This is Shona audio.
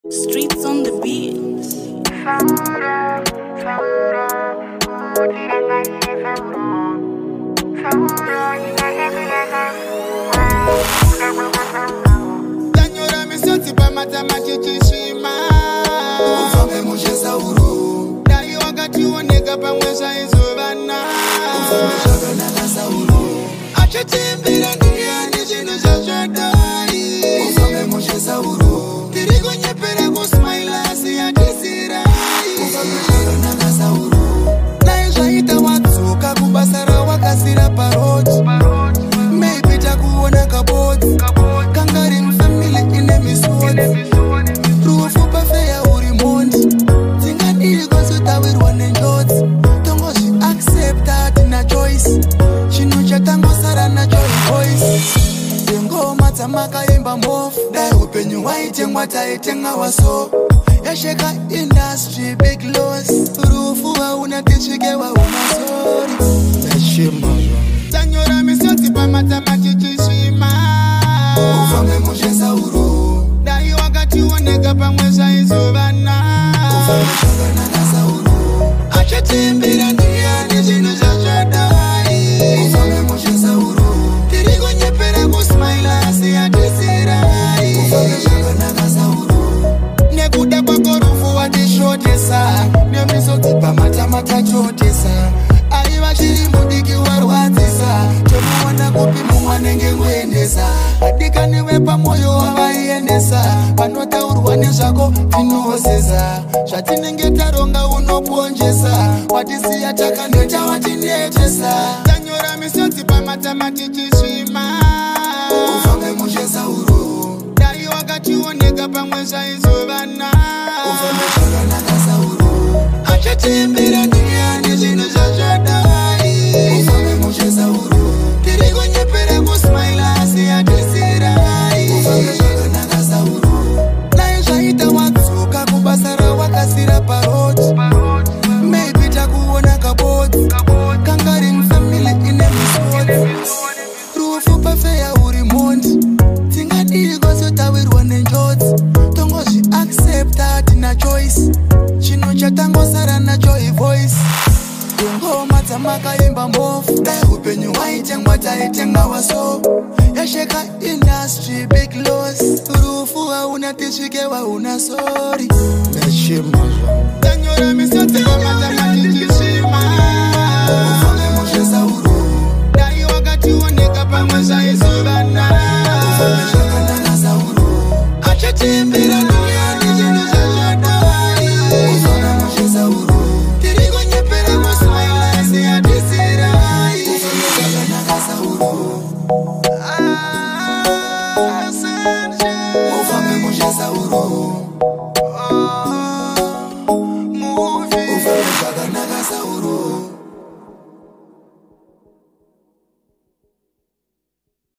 Streets on the beat. Tanyora misoti pa matamati shima. Ufame mujeza uru. Dai wakati woneka pa mwesha izobana. Ufame shagana gaza uru. Acha timbira duniani chino cha shadai. Ufame mujeza uru. Tirigo nyepere kusmaila siya tisirai. Ufame shagana gaza uru. Naishaita watsuka kubasara wakasira paroti. Maybe takuona kaboti. Kangari mfamily ine miswoti. Rufu pafeya urimondi. Tingadiri kosutawirwa nenjoti. Tongo shi accept that na choice. Chinu chatango sara na joy voice. Dengo matamaka imba mbofu. Dai upenyu waitengwa taitenga waso. Yasheka industry big loss. Rufu hauna tishikewa umasori. Nashima. Tanyora misoti pa matamati chishima. Ufame mujeza uru. Dai wakati woneka pa mwesha izobana. Ufame shagana gaza uru. Acha timbira duniani chino cha shadai. Ufame mujeza uru. Tirigo nyepere kusmaila siya tisirai. Ufame shagana gaza uru. Nekuda kwako rufu watishotesa. Nemisoti pa matamata chotesa. Aiva shiri mudiki warwadzisa. Tomuwana kupi mumwanenge kuendesa. Adikaniwe pamoyo wavaiendesa. Panotaurwa nezvako tinoosesa. Zvatinenge taronga unoponjesa. Watisiya takandoita watinetesa. Tanyora misodzi pamatamati chisvima. Ufame mujeza uru. Dai wakati woneka pamwesha izovana. Ufame shagana gaza uru. Acha timbira duniani chino chashadai. Ufame mujeza uru. Tirigo nyepere kusmaila siya tisirai. Ufame shagana gaza uru. Naishaita watsuka kubasara wakasira paroti. Maybe takuona kaboti. Kangari mfamily ine miswoti. Rufu pafeya urimondi. Tingadiri kosotawirwa nenjoti. Tongo shi accept that na choice. Chino chatango sara na joy voice. Dongo matamaka imba mbofu. Dai upenyu waitengwa taitenga waso. Yasheka industry big loss. Rufu hauna tishikewa una sorry. Nashima. Tanyora misoti kwa matamati